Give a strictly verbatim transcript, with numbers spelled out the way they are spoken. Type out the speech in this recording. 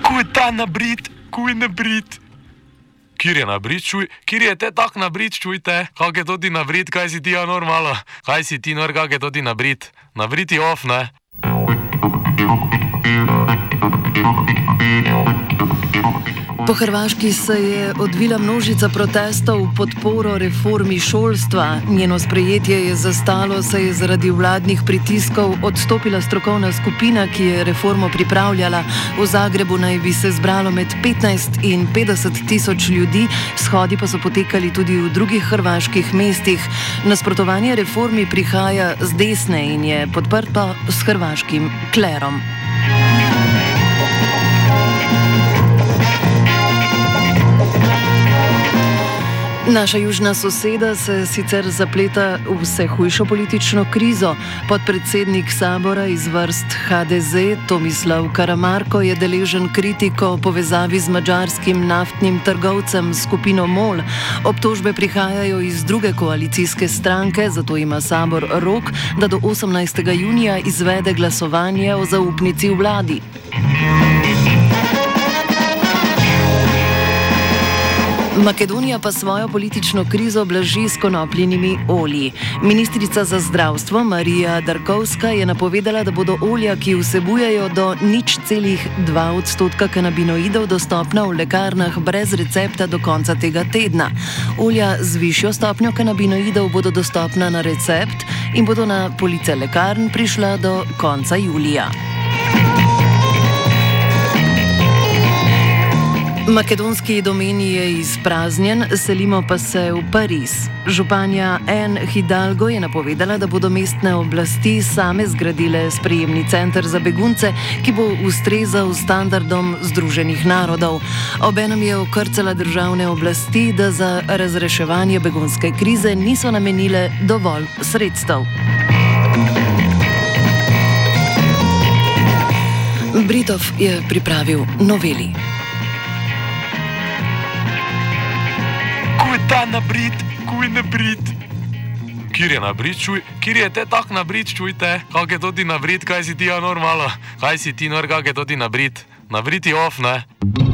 Kuj ta nabrit, kuj nabrit. Kjer je nabrit, čuj, kjer je te tak nabrit, čujte, kak je to ti nabrit, kaj si ti ja normalo, kaj si ti nor, kak je to ti nabrit, nabrit je off, ne? Po Hrvaški se je odvila množica protestov v podporo reformi šolstva. Njeno sprejetje je zastalo, saj je zaradi vladnih pritiskov odstopila strokovna skupina, ki je reformo pripravljala. V Zagrebu naj bi se zbralo med petnajst in petdeset tisoč ljudi, shodi pa so potekali tudi v drugih hrvaških mestih. Nasprotovanje reformi prihaja z desne in je podprto s hrvaškim klerom. Naša južna soseda se sicer zapleta v vse hujšo politično krizo. Podpredsednik sabora iz vrst ha de ze Tomislav Karamarko je deležen kritiko v povezavi z madžarskim naftnim trgovcem skupino MOL. Obtožbe prihajajo iz druge koalicijske stranke, zato ima sabor rok, da do osemnajstega junija izvede glasovanje o zaupnici v vladi. Makedonija pa svojo politično krizo blaži s konopljenimi olji. Ministrica za zdravstvo Marija Darkovska je napovedala, da bodo olja, ki vsebujejo do nič celih dva odstotka kanabinoidov, dostopna v lekarnah brez recepta do konca tega tedna. Olja z višjo stopnjo kanabinoidov bodo dostopna na recept in bodo na police lekarn prišla do konca julija. Makedonski domeni je izpraznjen, selimo pa se v Pariz. Županja Anne Hidalgo je napovedala, da bodo mestne oblasti same zgradile sprejemni center za begunce, ki bo ustrezal standardom Združenih narodov. Obenem je okrcala državne oblasti, da za razreševanje begunske krize niso namenile dovolj sredstev. Britov je pripravil noveli. Kuj ta nabrit, kuj nabrit. Kjer je nabrit, čuj, kjer je te tak nabrit, čujte, kak je to ti nabrit, kaj si ti ja normalo, kaj si ti nor, kak je to ti nabrit, nabrit je off, ne?